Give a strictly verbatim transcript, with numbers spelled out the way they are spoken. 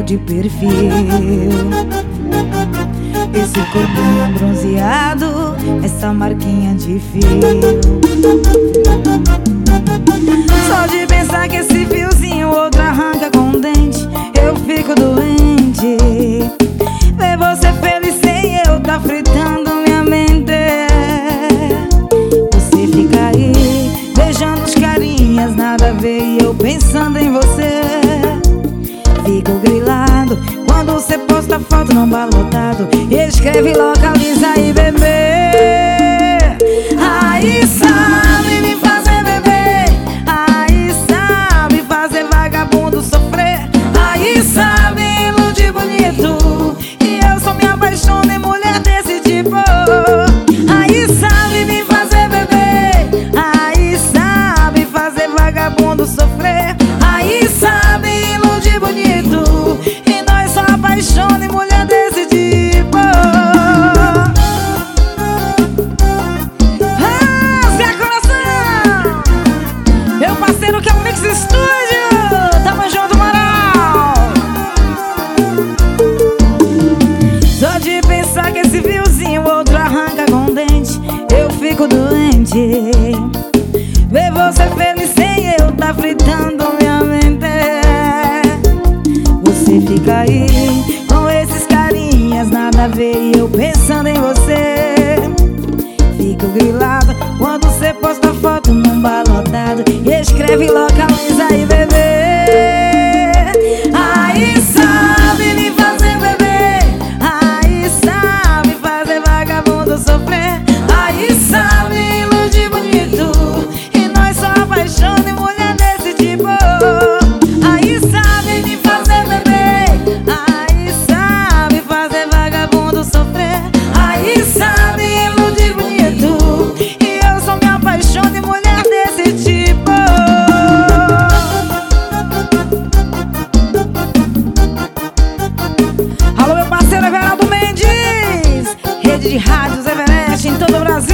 de perfil. Esse corpinho bronzeado, essa marquinha de fio. Só de pensar que esse fiozinho outro arranca com o dente, eu fico doente. Ver você feliz sem eu tá fritando minha mente. Você fica aí beijando os carinhas, nada a ver, e eu pensando em você. Fico grilado quando você posta foto num bar lotado e escreve localiza aí, bebê. Aí sabe me fazer beber, aí sabe fazer vagabundo sofrer, aí sabe iludir bonito, e eu só me apaixono em mulher desse tipo. Aí sabe me fazer beber, aí sabe fazer vagabundo sofrer, aí sabe iludir bonito, e nós só apaixona em mulher desse tipo. Ah, Zé Coração, meu parceiro que é o Mix Studio, tamo junto, moral. Só de pensar que esse fiozinho outro arranca com o dente, eu fico doente. Ver você feliz sem eu tá fritando minha mente. Você fica aí com esses carinhas, nada a ver, e eu pensando em você. Fico grilado quando você posta foto num bar lotado e escreve localiza aí, bebê. Aí sabe me fazer beber, aí sabe fazer vagabundo sofrer, aí sabe iludir bonito, e nós só apaixona em mulher desse tipo. Aí sabe me fazer beber, aí sabe fazer vagabundo sofrer, aí sabe iludir bonito, e eu só me apaixono em mulher desse tipo. Alô, meu parceiro Everaldo Mendes, rede de rádios Everest em todo o Brasil.